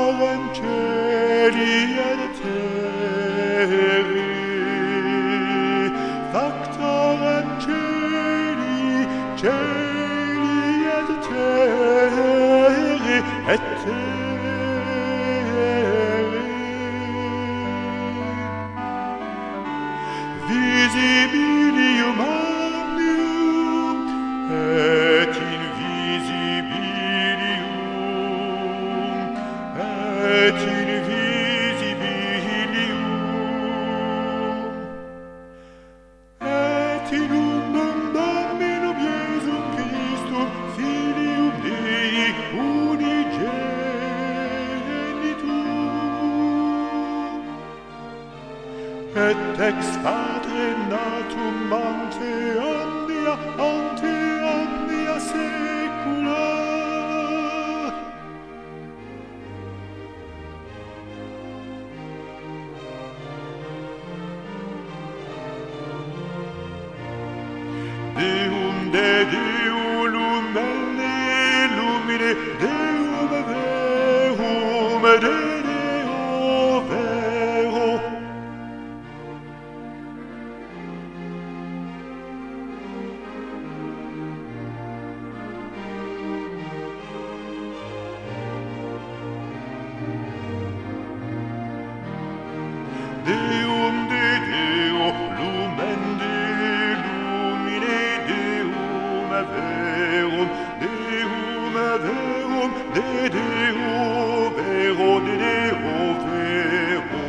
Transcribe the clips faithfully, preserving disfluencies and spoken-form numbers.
celi et terri, factorem celi, celi et terri, et terri. Visibilium omnium et invisibilium, et invisibilium, et in unum Dominum Iesum Christum, Filium Dei unigenitum, et ex Patre natum ante omnia, ante omnia saecula. Deum de Deo lumine lumine, Deum verum de Deo vero. Deum de Deo lumen de lumine, Deum verum, Deum verum de Deo vero, de Deo vero.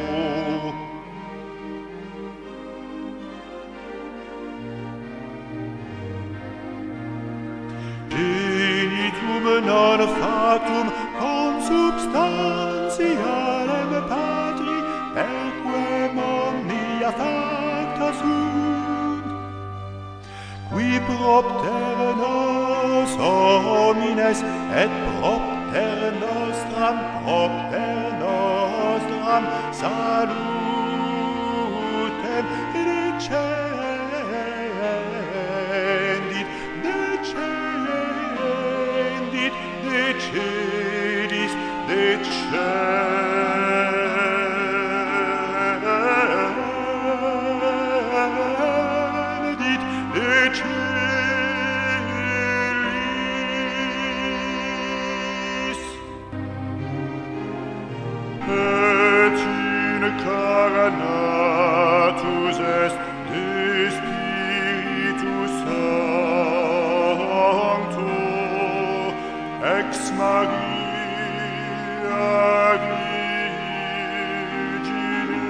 Genitum non factum consubstantialem Patri, perquem omnia facta sunt, qui propter nos homines et propter nostram, propter nostram salutem decendit, decendit, decedis, decendit, decelis. Et in cara natus est de Spiritus Sancto, ex Maria Virgine,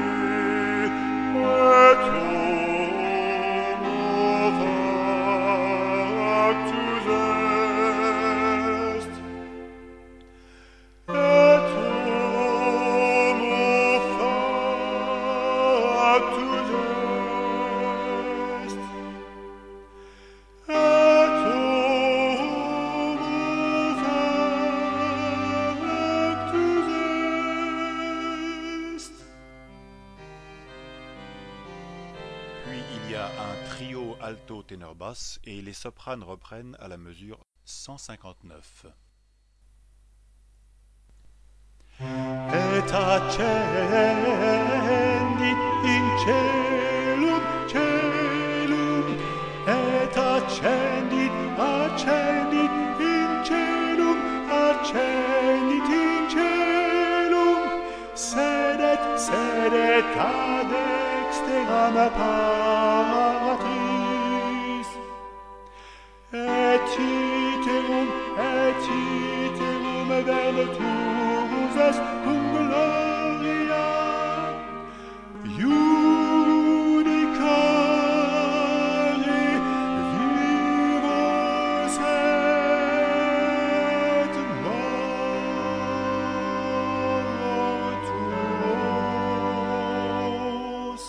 et homo factus est, et homo factus est, et homo factus est. Puis il y a un trio alto ténor basse et les sopranes reprennent à la mesure cent cinquante-neuf. Et accendit in celum, celum, et accendit, accendit in celum, accendit in celum, sedet, sedet ad exteram Patris, et iterum, et iterum veneturus est cum gloria, judicare vivos et mortuos.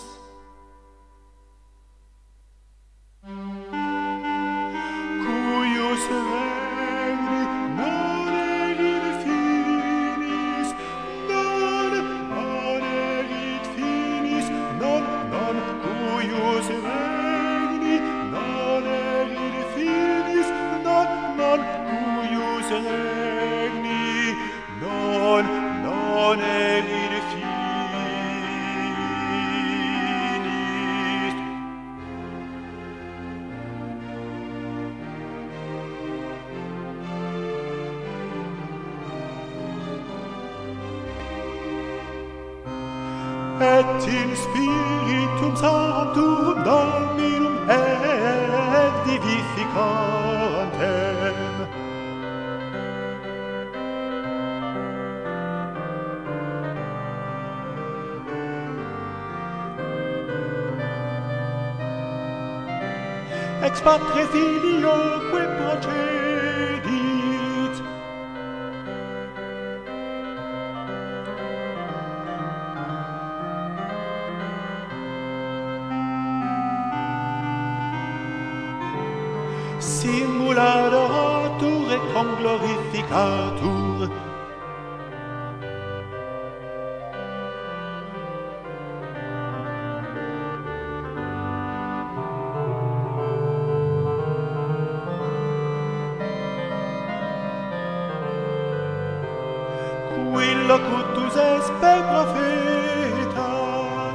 Cuius regni non erit et in spiritum sanctum Dominum et vivificantem. Ex Patre Filioque procedit, simulator et conglorificatur. Qui locutus est per prophetas,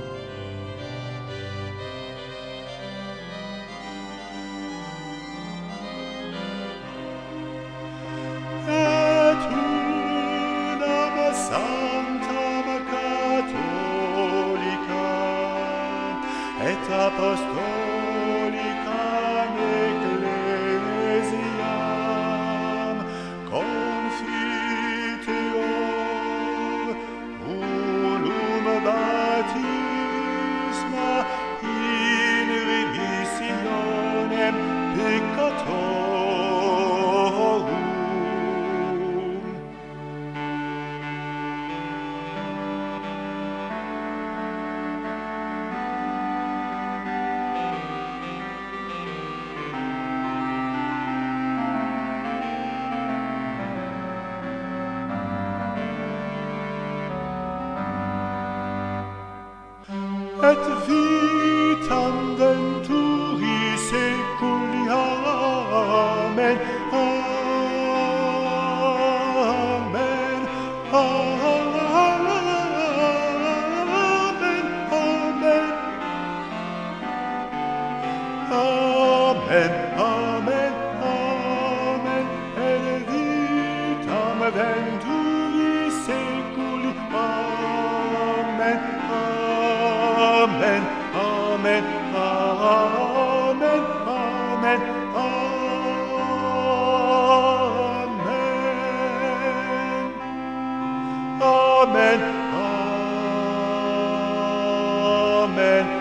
et unam sanctam catholica et apostolicam ecclesiam confiteor unum baptisma in remissionem peccatorum. Et vitam venturi seculi. Amen. Amen. Amen. Amen. Amen. Amen. Amen. Et vitam venturi seculi. Amen. Amen, amen, amen, amen, amen, amen, amen.